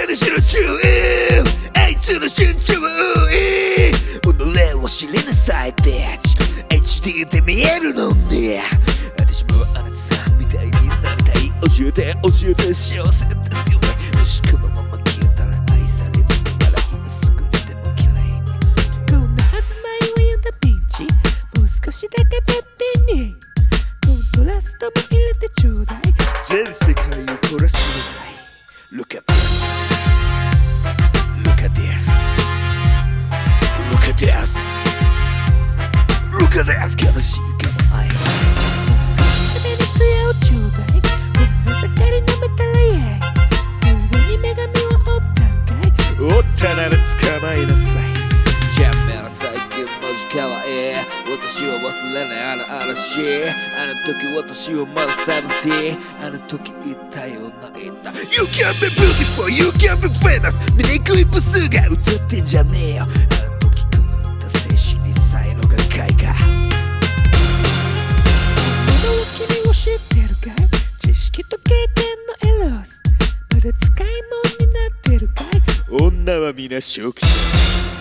に集中あいつの身長己を知りなさいビッチ HD で見えるのね私もあなたさんみたいになりたい教えて幸せですよねもしこのまま消えたら愛されるなら今すぐにでも綺麗にこんなはずないわよなピンチもう少しだけべっぴんにコントラストも入れてちょうだい全世界を凝らすのだい Look at this Look at this Look at this Look at this 悲しいかも愛風に艶をちょうだい女盛り舐めたらイエイ上に女神を折ったんかい折ったなら捕まえなさいキャンメラ最近マジかわいい私は忘れないあの嵐あの時私はまだ17あの時言ったような言った You can be beautiful, you can be famous 醜いブスが歌ってんじゃねえよあの時狂った精神に才能が開花物を君を知ってるかい知識と経験のエロスまだ使い物になってるかい女は皆初期者